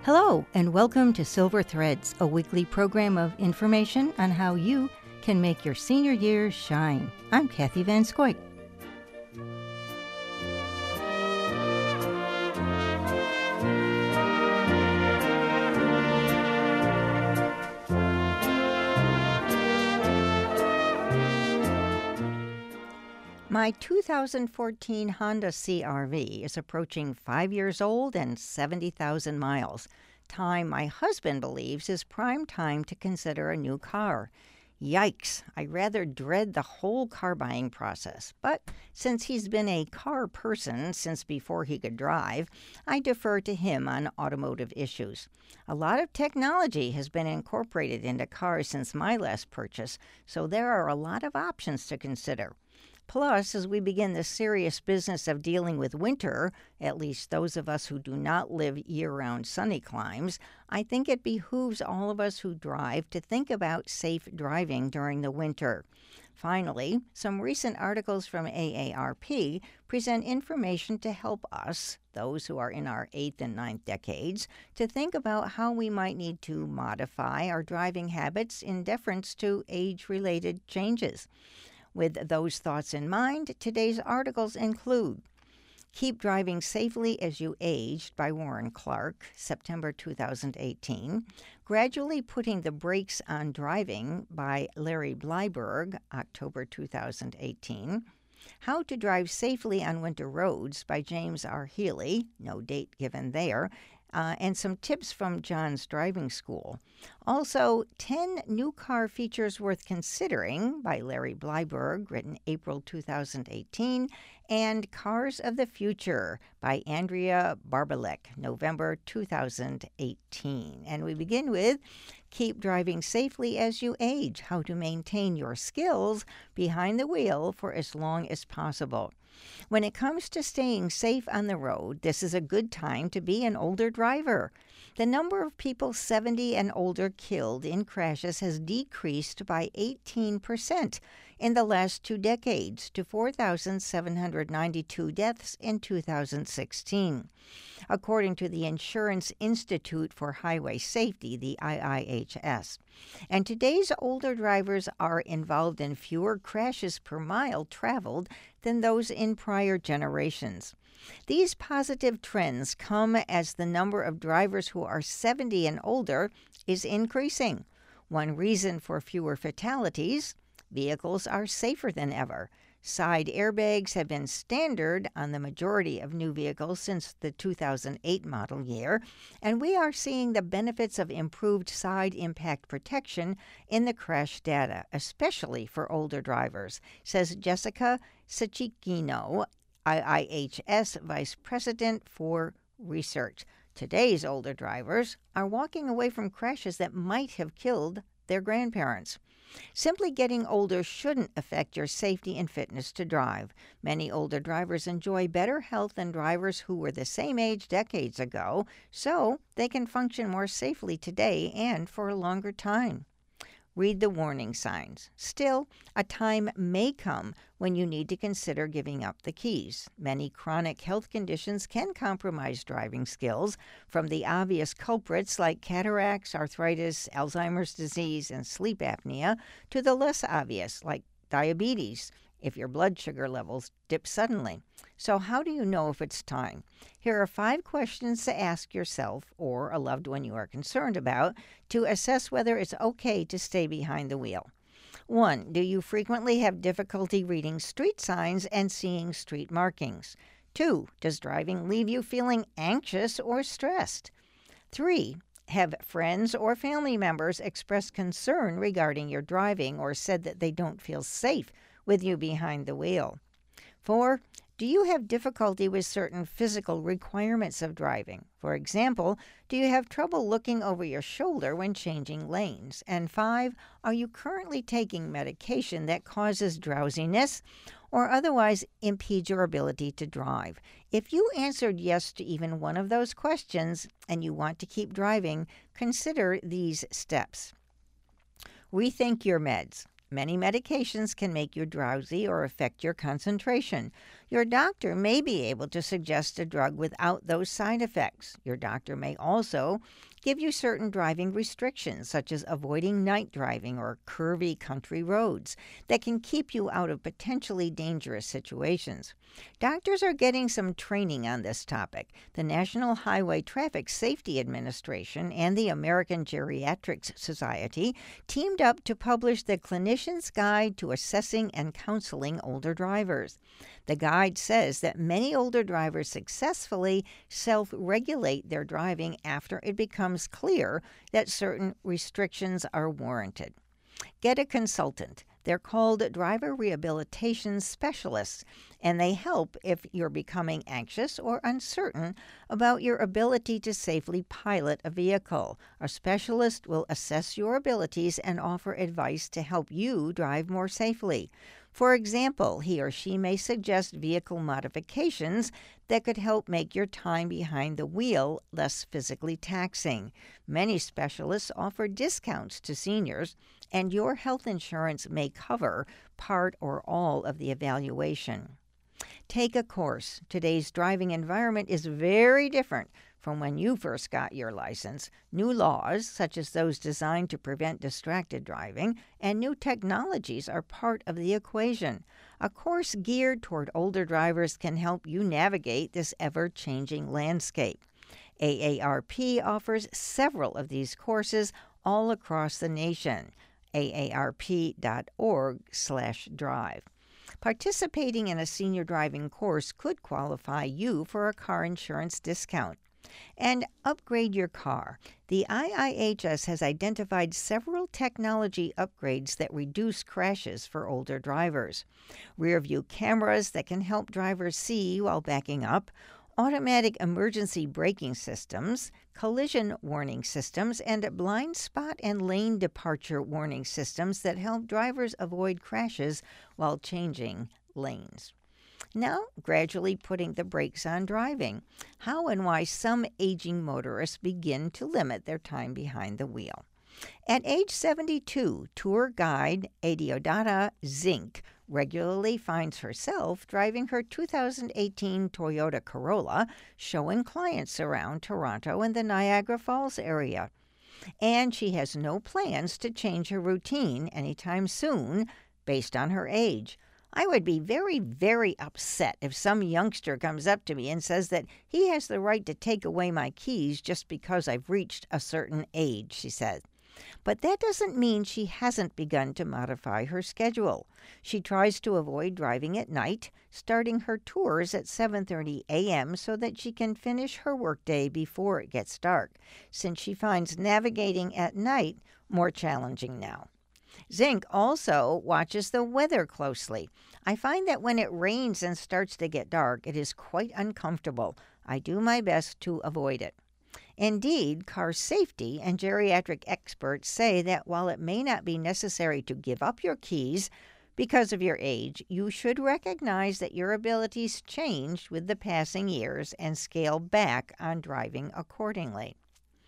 Hello, and welcome to Silver Threads, a weekly program of information on how you can make your senior years shine. I'm Kathy Van Scoik. My 2014 Honda CR-V is approaching 5 years old and 70,000 miles. Time my husband believes is prime time to consider a new car. Yikes, I rather dread the whole car buying process. But since he's been a car person since before he could drive, I defer to him on automotive issues. A lot of technology has been incorporated into cars since my last purchase, so there are a lot of options to consider. Plus, as we begin the serious business of dealing with winter, at least those of us who do not live year-round sunny climes, I think it behooves all of us who drive to think about safe driving during the winter. Finally, some recent articles from AARP present information to help us, those who are in our 8th and 9th decades, to think about how we might need to modify our driving habits in deference to age-related changes. With those thoughts in mind, today's articles include Keep Driving Safely as You Aged by Warren Clark, September 2018, Gradually Putting the Brakes on Driving by Larry Bleiberg, October 2018, How to Drive Safely on Winter Roads by James R. Healy, no date given there, and some tips from John's Driving School. Also, 10 New Car Features Worth Considering by Larry Bleiberg, written April 2018, and Cars of the Future by Andrea Barbalek, November 2018. And we begin with Keep Driving Safely as You Age, How to Maintain Your Skills Behind the Wheel for as long as possible. When it comes to staying safe on the road, this is a good time to be an older driver. The number of people 70 and older killed in crashes has decreased by 18% in the last 2 decades to 4,792 deaths in 2016. According to the Insurance Institute for Highway Safety, the IIHS. And today's older drivers are involved in fewer crashes per mile traveled than those in prior generations. These positive trends come as the number of drivers who are 70 and older is increasing. One reason for fewer fatalities: vehicles are safer than ever. Side airbags have been standard on the majority of new vehicles since the 2008 model year, and we are seeing the benefits of improved side impact protection in the crash data, especially for older drivers, says Jessica Cicchino, IIHS Vice President for Research. Today's older drivers are walking away from crashes that might have killed their grandparents. Simply getting older shouldn't affect your safety and fitness to drive. Many older drivers enjoy better health than drivers who were the same age decades ago, so they can function more safely today and for a longer time. Read the warning signs. Still, a time may come when you need to consider giving up the keys. Many chronic health conditions can compromise driving skills, from the obvious culprits like cataracts, arthritis, Alzheimer's disease, and sleep apnea, to the less obvious like diabetes, if your blood sugar levels dip suddenly. So how do you know if it's time? Here are 5 questions to ask yourself or a loved one you are concerned about to assess whether it's okay to stay behind the wheel. 1. Do you frequently have difficulty reading street signs and seeing street markings? 2. Does driving leave you feeling anxious or stressed? 3. Have friends or family members expressed concern regarding your driving or said that they don't feel safe with you behind the wheel? 4. Do you have difficulty with certain physical requirements of driving? For example, do you have trouble looking over your shoulder when changing lanes? And 5. Are you currently taking medication that causes drowsiness or otherwise impedes your ability to drive? If you answered yes to even one of those questions and you want to keep driving, consider these steps. Rethink your meds. Many medications can make you drowsy or affect your concentration. Your doctor may be able to suggest a drug without those side effects. Your doctor may also give you certain driving restrictions, such as avoiding night driving or curvy country roads, that can keep you out of potentially dangerous situations. Doctors are getting some training on this topic. The National Highway Traffic Safety Administration and the American Geriatrics Society teamed up to publish the Clinician's Guide to Assessing and Counseling Older Drivers. The guide says that many older drivers successfully self-regulate their driving after it becomes clear that certain restrictions are warranted. Get a consultant. They're called driver rehabilitation specialists, and they help if you're becoming anxious or uncertain about your ability to safely pilot a vehicle. A specialist will assess your abilities and offer advice to help you drive more safely. For example, he or she may suggest vehicle modifications that could help make your time behind the wheel less physically taxing. Many specialists offer discounts to seniors, and your health insurance may cover part or all of the evaluation. Take a course. Today's driving environment is very different from when you first got your license. New laws, such as those designed to prevent distracted driving, and new technologies are part of the equation. A course geared toward older drivers can help you navigate this ever-changing landscape. AARP offers several of these courses all across the nation. aarp.org/drive. Participating in a senior driving course could qualify you for a car insurance discount. And upgrade your car. The IIHS has identified several technology upgrades that reduce crashes for older drivers. Rear-view cameras that can help drivers see while backing up, automatic emergency braking systems, collision warning systems, and blind spot and lane departure warning systems that help drivers avoid crashes while changing lanes. Now, gradually putting the brakes on driving. How and why some aging motorists begin to limit their time behind the wheel. At age 72, tour guide Adeodata Zink regularly finds herself driving her 2018 Toyota Corolla, showing clients around Toronto and the Niagara Falls area. And she has no plans to change her routine anytime soon based on her age. I would be very, very upset if some youngster comes up to me and says that he has the right to take away my keys just because I've reached a certain age, she said. But that doesn't mean she hasn't begun to modify her schedule. She tries to avoid driving at night, starting her tours at 7:30 a.m. so that she can finish her workday before it gets dark, since she finds navigating at night more challenging now. Zink also watches the weather closely. I find that when it rains and starts to get dark, it is quite uncomfortable. I do my best to avoid it. Indeed, car safety and geriatric experts say that while it may not be necessary to give up your keys because of your age, you should recognize that your abilities changed with the passing years and scale back on driving accordingly.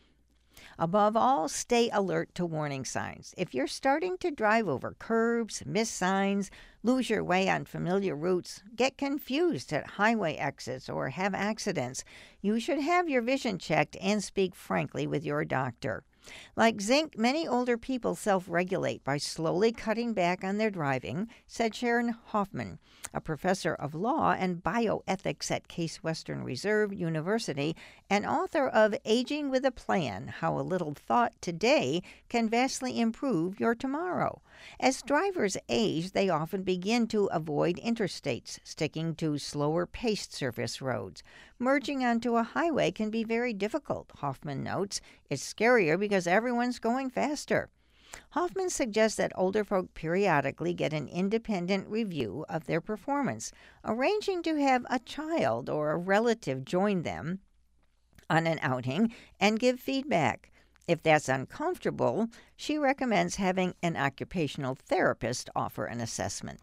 Above all, stay alert to warning signs. If you're starting to drive over curbs, miss signs, lose your way on familiar routes, get confused at highway exits, or have accidents, you should have your vision checked and speak frankly with your doctor. Like Zink, many older people self-regulate by slowly cutting back on their driving, said Sharon Hoffman, a professor of law and bioethics at Case Western Reserve University and author of Aging with a Plan: How a Little Thought Today Can Vastly Improve Your Tomorrow. As drivers age, they often begin to avoid interstates, sticking to slower-paced surface roads. Merging onto a highway can be very difficult, Hoffman notes. It's scarier because everyone's going faster. Hoffman suggests that older folk periodically get an independent review of their performance, arranging to have a child or a relative join them on an outing and give feedback. If that's uncomfortable, she recommends having an occupational therapist offer an assessment.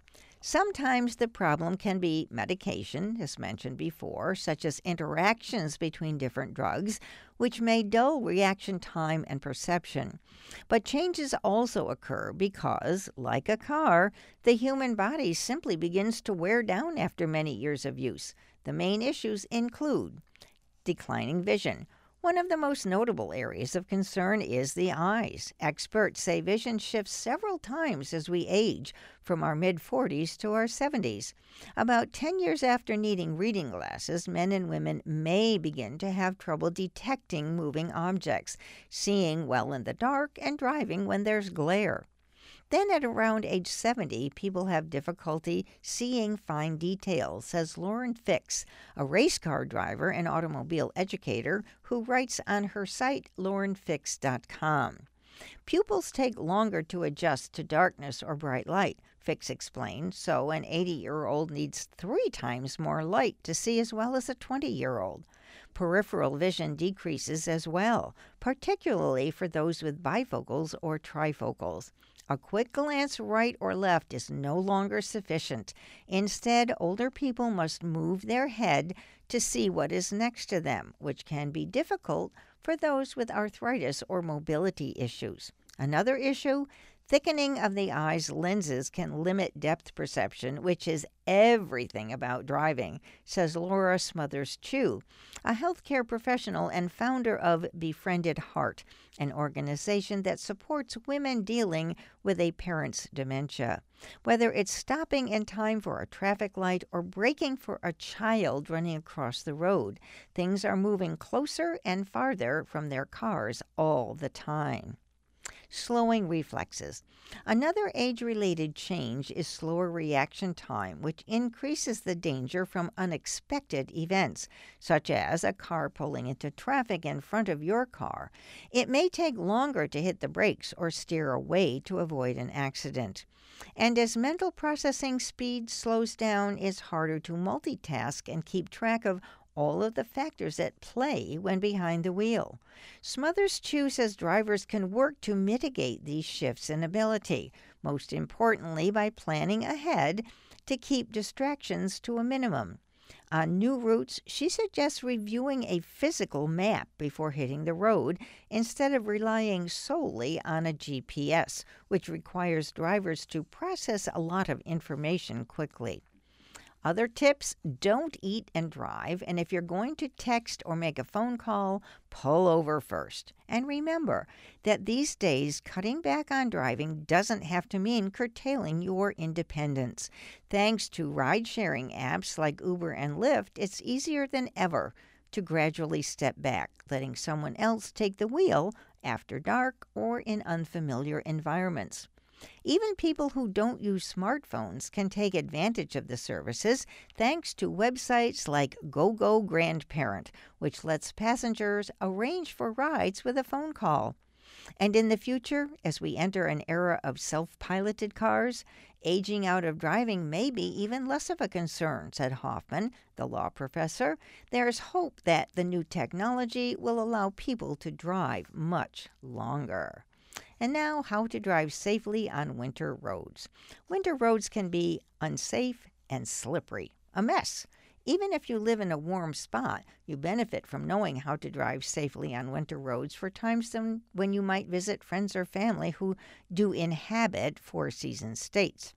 Sometimes the problem can be medication, as mentioned before, such as interactions between different drugs, which may dull reaction time and perception. But changes also occur because, like a car, the human body simply begins to wear down after many years of use. The main issues include declining vision. One of the most notable areas of concern is the eyes. Experts say vision shifts several times as we age, from our mid-40s to our 70s. About 10 years after needing reading glasses, men and women may begin to have trouble detecting moving objects, seeing well in the dark, and driving when there's glare. Then at around age 70, people have difficulty seeing fine details, says Lauren Fix, a race car driver and automobile educator who writes on her site laurenfix.com. Pupils take longer to adjust to darkness or bright light, Fix explained, so an 80-year-old needs 3 times more light to see as well as a 20-year-old. Peripheral vision decreases as well, particularly for those with bifocals or trifocals. A quick glance right or left is no longer sufficient. Instead, older people must move their head to see what is next to them, which can be difficult for those with arthritis or mobility issues. Another issue, thickening of the eye's lenses can limit depth perception, which is everything about driving, says Laura Smothers Chu, a healthcare professional and founder of Befriended Heart, an organization that supports women dealing with a parent's dementia. Whether it's stopping in time for a traffic light or braking for a child running across the road, things are moving closer and farther from their cars all the time. Slowing reflexes. Another age-related change is slower reaction time, which increases the danger from unexpected events, such as a car pulling into traffic in front of your car. It may take longer to hit the brakes or steer away to avoid an accident. And as mental processing speed slows down, it's harder to multitask and keep track of all of the factors at play when behind the wheel. Smothers Chu says drivers can work to mitigate these shifts in ability, most importantly by planning ahead to keep distractions to a minimum. On new routes, she suggests reviewing a physical map before hitting the road instead of relying solely on a GPS, which requires drivers to process a lot of information quickly. Other tips, don't eat and drive, and if you're going to text or make a phone call, pull over first. And remember that these days, cutting back on driving doesn't have to mean curtailing your independence. Thanks to ride-sharing apps like Uber and Lyft, it's easier than ever to gradually step back, letting someone else take the wheel after dark or in unfamiliar environments. Even people who don't use smartphones can take advantage of the services thanks to websites like GoGo Grandparent, which lets passengers arrange for rides with a phone call. And in the future, as we enter an era of self-piloted cars, aging out of driving may be even less of a concern, said Hoffman, the law professor. There's hope that the new technology will allow people to drive much longer. And now, how to drive safely on winter roads. Winter roads can be unsafe and slippery, a mess. Even if you live in a warm spot, you benefit from knowing how to drive safely on winter roads for times when you might visit friends or family who do inhabit four-season states.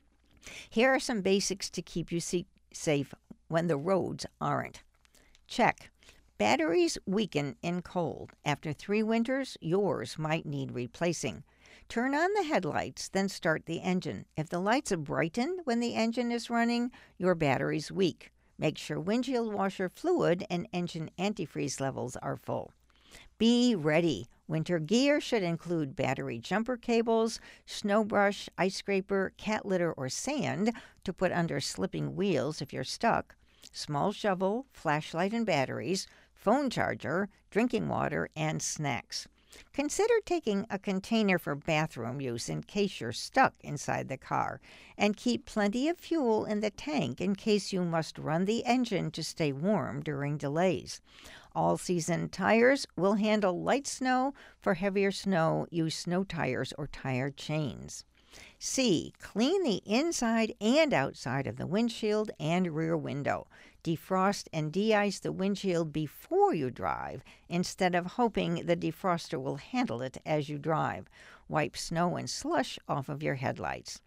Here are some basics to keep you safe when the roads aren't. Check. Batteries weaken in cold. After 3 winters, yours might need replacing. Turn on the headlights, then start the engine. If the lights brighten when the engine is running, your battery's weak. Make sure windshield washer fluid and engine antifreeze levels are full. Be ready. Winter gear should include battery jumper cables, snow brush, ice scraper, cat litter, or sand to put under slipping wheels if you're stuck, small shovel, flashlight and batteries, phone charger, drinking water, and snacks. Consider taking a container for bathroom use in case you're stuck inside the car, and keep plenty of fuel in the tank in case you must run the engine to stay warm during delays. All-season tires will handle light snow. For heavier snow, use snow tires or tire chains. C. Clean the inside and outside of the windshield and rear window. Defrost and de-ice the windshield before you drive instead of hoping the defroster will handle it as you drive. Wipe snow and slush off of your headlights.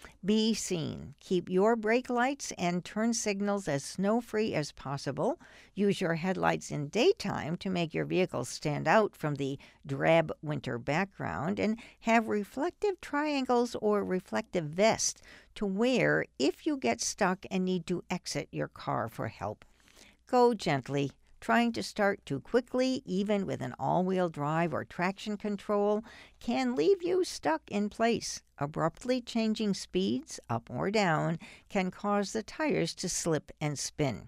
Be seen. Keep your brake lights and turn signals as snow-free as possible. Use your headlights in daytime to make your vehicle stand out from the drab winter background, and have reflective triangles or reflective vests to wear if you get stuck and need to exit your car for help. Go gently. Trying to start too quickly, even with an all-wheel drive or traction control, can leave you stuck in place. Abruptly changing speeds, up or down, can cause the tires to slip and spin.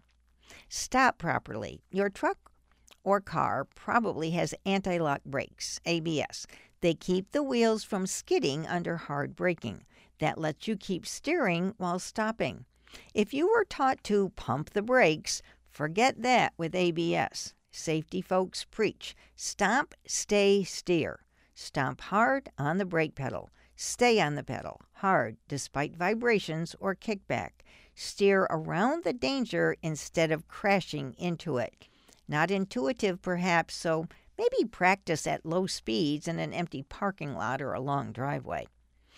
Stop properly. Your truck or car probably has anti-lock brakes, ABS. They keep the wheels from skidding under hard braking. That lets you keep steering while stopping. If you were taught to pump the brakes, forget that with ABS. Safety folks preach. Stop, stay, steer. Stomp hard on the brake pedal. Stay on the pedal, hard, despite vibrations or kickback. Steer around the danger instead of crashing into it. Not intuitive, perhaps, so maybe practice at low speeds in an empty parking lot or a long driveway.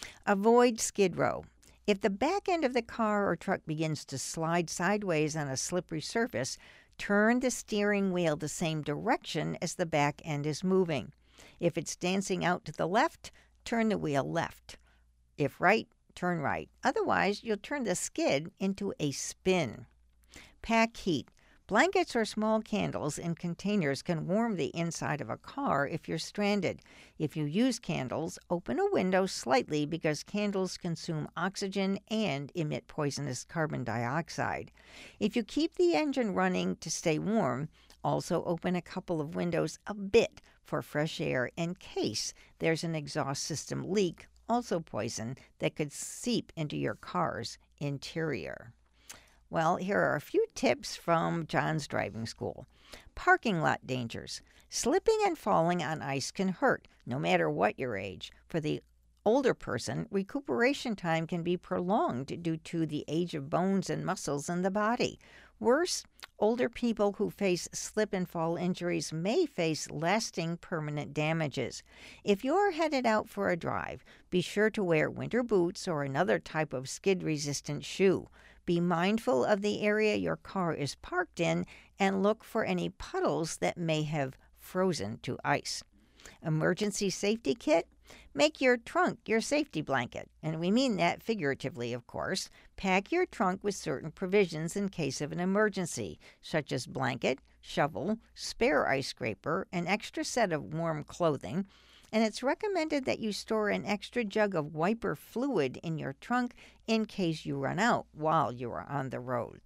Avoid skid row. If the back end of the car or truck begins to slide sideways on a slippery surface, turn the steering wheel the same direction as the back end is moving. If it's dancing out to the left, turn the wheel left. If right, turn right. Otherwise, you'll turn the skid into a spin. Pack heat. Blankets or small candles in containers can warm the inside of a car if you're stranded. If you use candles, open a window slightly because candles consume oxygen and emit poisonous carbon dioxide. If you keep the engine running to stay warm, also open a couple of windows a bit for fresh air in case there's an exhaust system leak, also poison, that could seep into your car's interior. Well, here are a few tips from John's Driving School. Parking lot dangers. Slipping and falling on ice can hurt, no matter what your age. For the older person, recuperation time can be prolonged due to the age of bones and muscles in the body. Worse, older people who face slip and fall injuries may face lasting permanent damages. If you're headed out for a drive, be sure to wear winter boots or another type of skid-resistant shoe. Be mindful of the area your car is parked in and look for any puddles that may have frozen to ice. Emergency safety kit. Make your trunk your safety blanket, and we mean that figuratively, of course. Pack your trunk with certain provisions in case of an emergency, such as blanket, shovel, spare ice scraper, an extra set of warm clothing, and it's recommended that you store an extra jug of wiper fluid in your trunk in case you run out while you are on the road.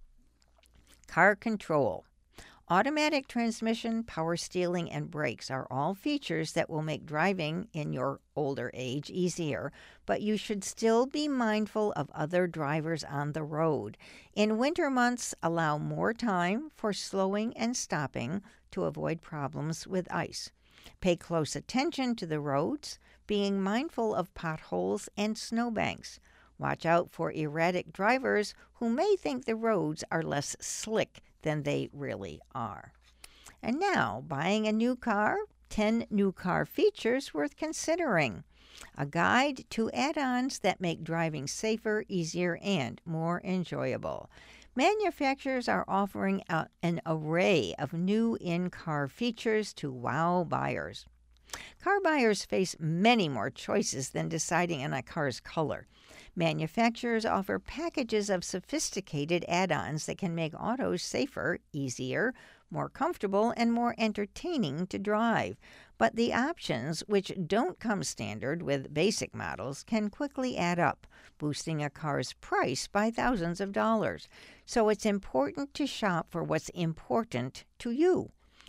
Car control. Automatic transmission, power steering, and brakes are all features that will make driving in your older age easier, but you should still be mindful of other drivers on the road. In winter months, allow more time for slowing and stopping to avoid problems with ice. Pay close attention to the roads, being mindful of potholes and snowbanks. Watch out for erratic drivers who may think the roads are less slick than they really are. And now, buying a new car, 10 new car features worth considering. A guide to add-ons that make driving safer, easier, and more enjoyable. Manufacturers are offering an array of new in-car features to wow buyers. Car buyers face many more choices than deciding on a car's color. Manufacturers offer packages of sophisticated add-ons that can make autos safer, easier, more comfortable, and more entertaining to drive. But the options, which don't come standard with basic models, can quickly add up, boosting a car's price by thousands of dollars. So it's important to shop for what's important to you.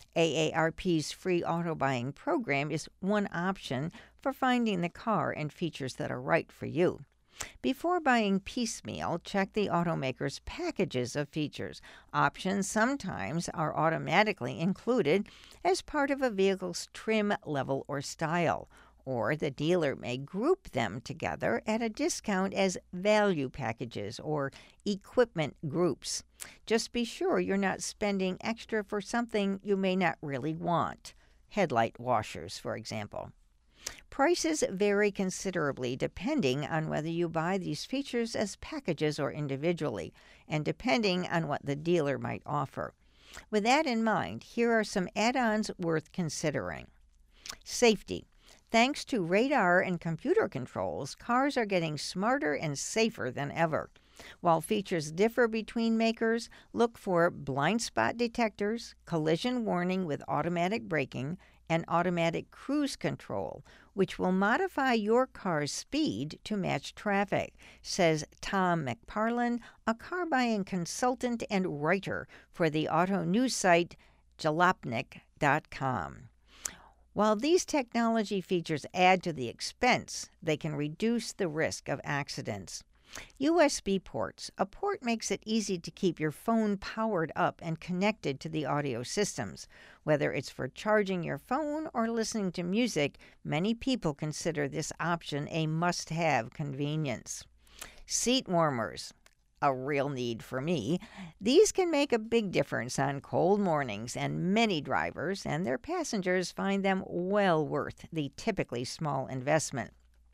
AARP's free auto buying program is one option for finding the car and features that are right for you. Before buying piecemeal, check the automaker's packages of features. Options sometimes are automatically included as part of a vehicle's trim level or style. or the dealer may group them together at a discount as value packages or equipment groups. Just be sure you're not spending extra for something you may not really want. Headlight washers, for example. Prices vary considerably depending on whether you buy these features as packages or individually, and depending on what the dealer might offer. With that in mind, here are some add-ons worth considering. Safety. Thanks to radar and computer controls, cars are getting smarter and safer than ever. While features differ between makers, look for blind spot detectors, collision warning with automatic braking, and automatic cruise control, which will modify your car's speed to match traffic, says Tom McParlin, a car buying consultant and writer for the auto news site Jalopnik.com. While these technology features add to the expense, they can reduce the risk of accidents. USB ports. A port makes it easy to keep your phone powered up and connected to the audio systems. Whether it's for charging your phone or listening to music, many people consider this option a must-have convenience. Seat warmers. A real need for me. These can make a big difference on cold mornings, and many drivers and their passengers find them well worth the typically small investment.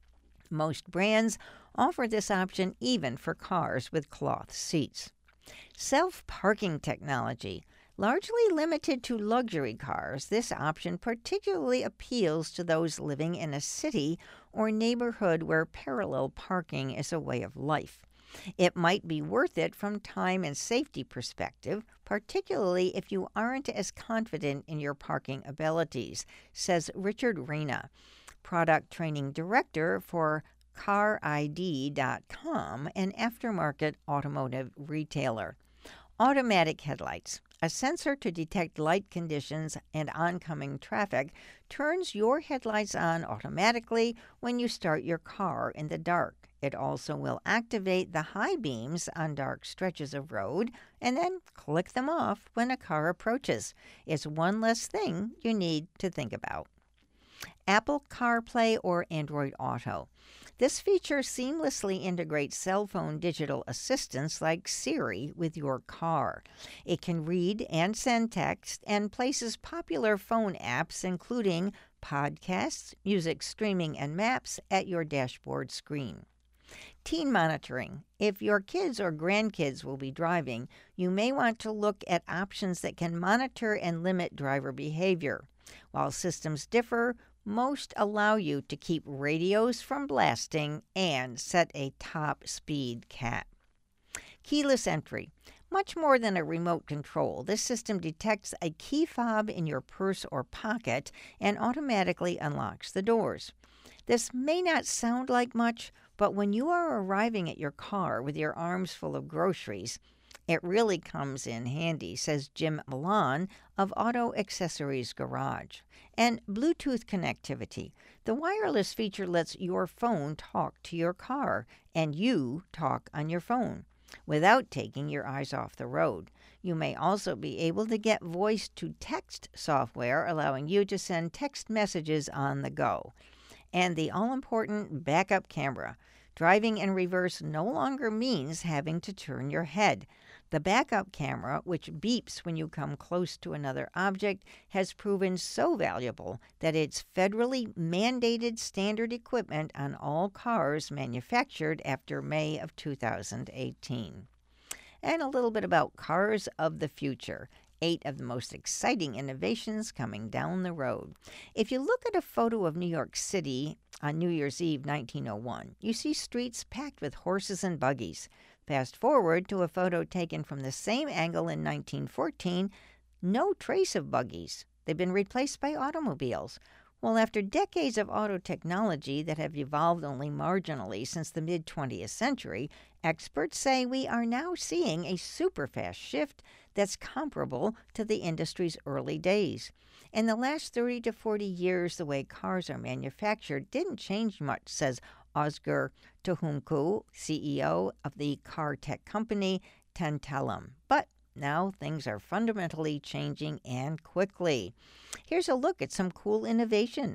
Most brands offer this option even for cars with cloth seats. Self-parking technology. Largely limited to luxury cars, this option particularly appeals to those living in a city or neighborhood where parallel parking is a way of life. It might be worth it from time and safety perspective, particularly if you aren't as confident in your parking abilities, says Richard Reyna, product training director for CarID.com, an aftermarket automotive retailer. Automatic headlights. A sensor to detect light conditions and oncoming traffic turns your headlights on automatically when you start your car in the dark. It also will activate the high beams on dark stretches of road and then click them off when a car approaches. It's one less thing you need to think about. Apple CarPlay or Android Auto. This feature seamlessly integrates cell phone digital assistants like Siri with your car. It can read and send text and places popular phone apps, including podcasts, music streaming, and maps, at your dashboard screen. Teen monitoring. If your kids or grandkids will be driving, you may want to look at options that can monitor and limit driver behavior. While systems differ, most allow you to keep radios from blasting and set a top speed cap. Keyless entry. Much more than a remote control, this system detects a key fob in your purse or pocket and automatically unlocks the doors. This may not sound like much, but when you are arriving at your car with your arms full of groceries, it really comes in handy, says Jim Milan of Auto Accessories Garage. And Bluetooth connectivity. The wireless feature lets your phone talk to your car, and you talk on your phone, without taking your eyes off the road. You may also be able to get voice-to-text software, allowing you to send text messages on the go. And the all-important backup camera. Driving in reverse no longer means having to turn your head. The backup camera, which beeps when you come close to another object, has proven so valuable that it's federally mandated standard equipment on all cars manufactured after May of 2018. And a little bit about cars of the future. 8 of the most exciting innovations coming down the road. If you look at a photo of New York City on New Year's Eve 1901, you see streets packed with horses and buggies. Fast forward to a photo taken from the same angle in 1914, no trace of buggies. They've been replaced by automobiles. Well, after decades of auto technology that have evolved only marginally since the mid-20th century, experts say we are now seeing a super-fast shift that's comparable to the industry's early days. In the last 30 to 40 years, the way cars are manufactured didn't change much, says Ozgur Tuhumku, CEO of the car tech company Tantalum. But now things are fundamentally changing and quickly. Here's a look at some cool innovations.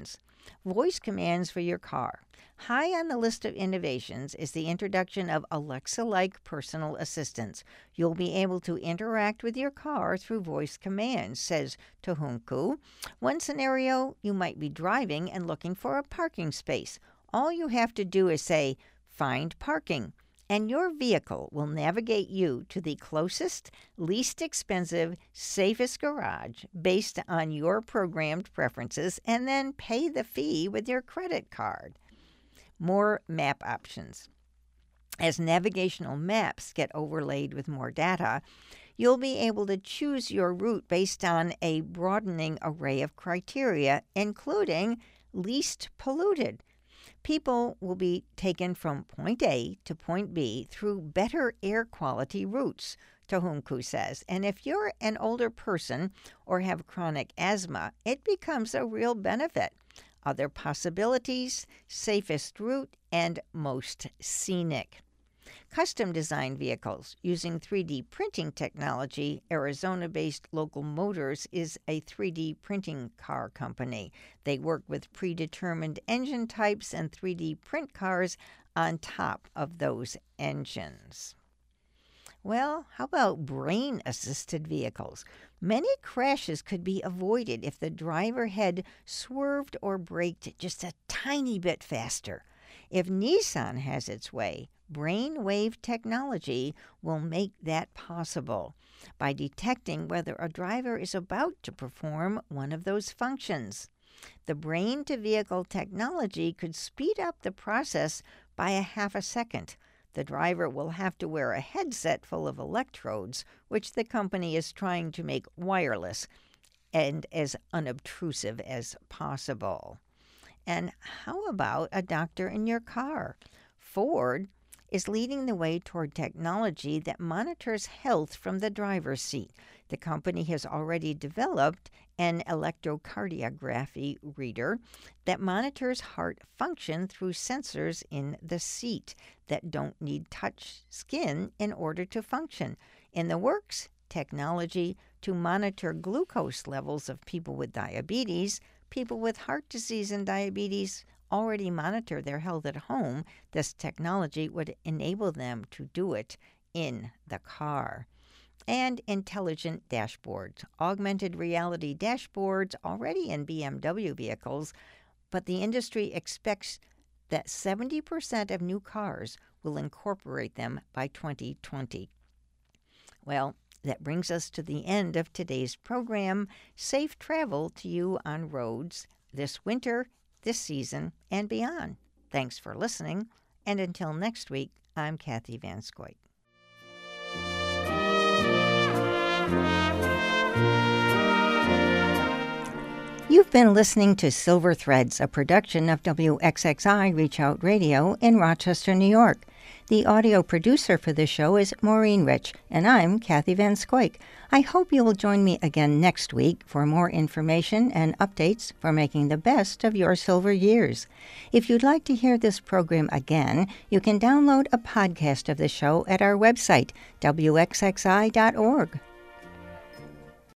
Voice commands for your car. High on the list of innovations is the introduction of Alexa-like personal assistants. You'll be able to interact with your car through voice commands, says Tohunku. One scenario, you might be driving and looking for a parking space. All you have to do is say, "Find parking," and your vehicle will navigate you to the closest, least expensive, safest garage based on your programmed preferences, and then pay the fee with your credit card. More map options. As navigational maps get overlaid with more data, you'll be able to choose your route based on a broadening array of criteria, including least polluted. People will be taken from point A to point B through better air quality routes, Tohunku says. And if you're an older person or have chronic asthma, it becomes a real benefit. Other possibilities: safest route and most scenic. Custom designed vehicles using 3D printing technology. Arizona-based Local Motors is a 3D printing car company. They work with predetermined engine types and 3D print cars on top of those engines. Well, how about brain-assisted vehicles? Many crashes could be avoided if the driver had swerved or braked just a tiny bit faster. If Nissan has its way, brainwave technology will make that possible by detecting whether a driver is about to perform one of those functions. The brain-to-vehicle technology could speed up the process by a half a second. The driver will have to wear a headset full of electrodes, which the company is trying to make wireless and as unobtrusive as possible. And how about a doctor in your car? Ford is leading the way toward technology that monitors health from the driver's seat. The company has already developed an electrocardiography reader that monitors heart function through sensors in the seat that don't need touch skin in order to function. In the works, technology to monitor glucose levels of people with diabetes. People with heart disease and diabetes already monitor their health at home. This technology would enable them to do it in the car. And intelligent dashboards, augmented reality dashboards already in BMW vehicles, but the industry expects that 70% of new cars will incorporate them by 2020. Well, that brings us to the end of today's program. Safe travel to you on roads this winter, this season, and beyond. Thanks for listening, and until next week, I'm Kathy Van Scoyt. You've been listening to Silver Threads, a production of WXXI Reach Out Radio in Rochester, New York. The audio producer for the show is Maureen Rich, and I'm Kathy Van Scoyk. I hope you will join me again next week for more information and updates for making the best of your silver years. If you'd like to hear this program again, you can download a podcast of the show at our website, wxxi.org.